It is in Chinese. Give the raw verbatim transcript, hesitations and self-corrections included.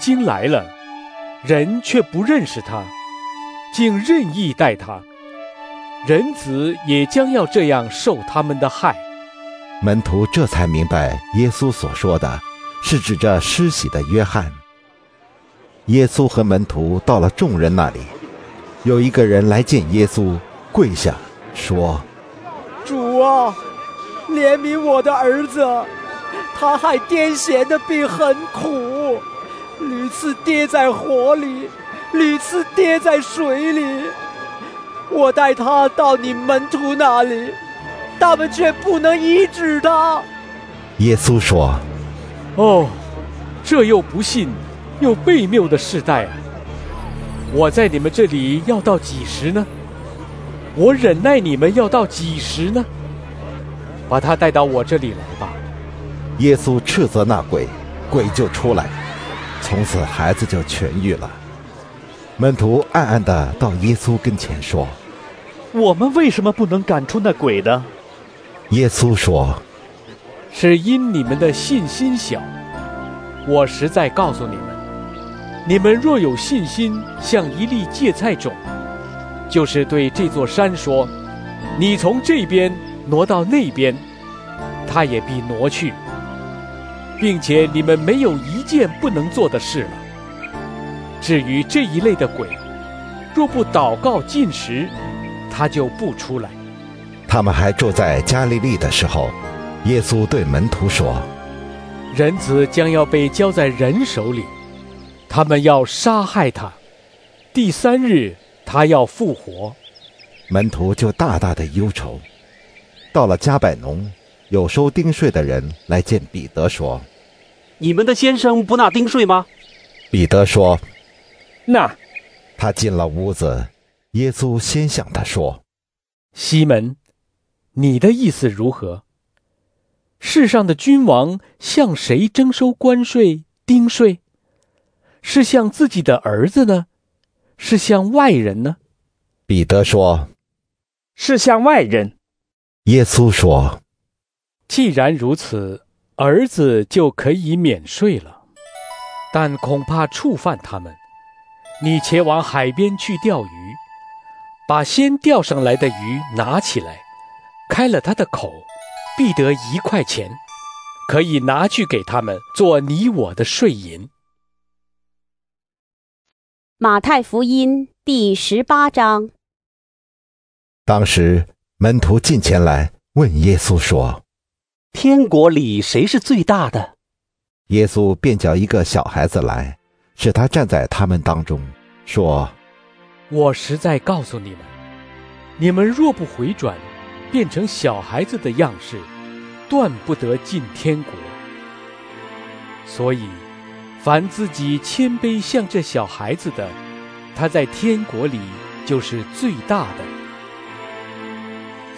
经来了，人却不认识他，竟任意待他，人子也将要这样受他们的害。” 门徒这才明白耶稣所说的是指着施洗的约翰。耶稣和门徒到了众人那里，有一个人来见耶稣，跪下说：“ 主啊，怜悯我的儿子，他害癫痫的病很苦，屡次跌在火里，屡次跌在水里。我带他到你门徒那里，他们却不能医治他。” 耶稣说：“ 哦，这又不信又悖谬的世代啊！我在你们这里要到几时呢？我忍耐你们要到几时呢？把他带到我这里来吧。” 耶稣斥责那鬼，鬼就出来，从此孩子就痊愈了。门徒暗暗地到耶稣跟前说：“ 我们为什么不能赶出那鬼呢？” 耶稣说：“ 是因你们的信心小。我实在告诉你们，你们若有信心，像一粒芥菜种，就是对这座山说，你从这边挪到那边，它也必挪去，并且你们没有一件不能做的事了。至于这一类的鬼，若不祷告禁食，它就不出来。” 他们还住在加利利的时候，耶稣对门徒说：“ 人子将要被交在人手里，他们要杀害他，第三日他要复活。” 门徒就大大的忧愁。到了加百农，有收丁税的人来见彼得说：“ 你们的先生不纳丁税吗？” 彼得说：“ 那。” 他进了屋子，耶稣先向他说：“ 西门，你的意思如何？世上的君王向谁征收关税、丁税？是向自己的儿子呢，是向外人呢？” 彼得说：“ 是向外人。” 耶稣说：“ 既然如此，儿子就可以免税了，但恐怕触犯他们。你且往海边去钓鱼，把先钓上来的鱼拿起来，开了它的口，必得一块钱，可以拿去给他们做你我的税银。” 马太福音第十八章。 当时门徒进前来问耶稣说：“ 天国里谁是最大的？” 耶稣便叫一个小孩子来，使他站在他们当中，说：“ 我实在告诉你们，你们若不回转，变成小孩子的样式，断不得进天国。所以凡自己谦卑像这小孩子的，他在天国里就是最大的。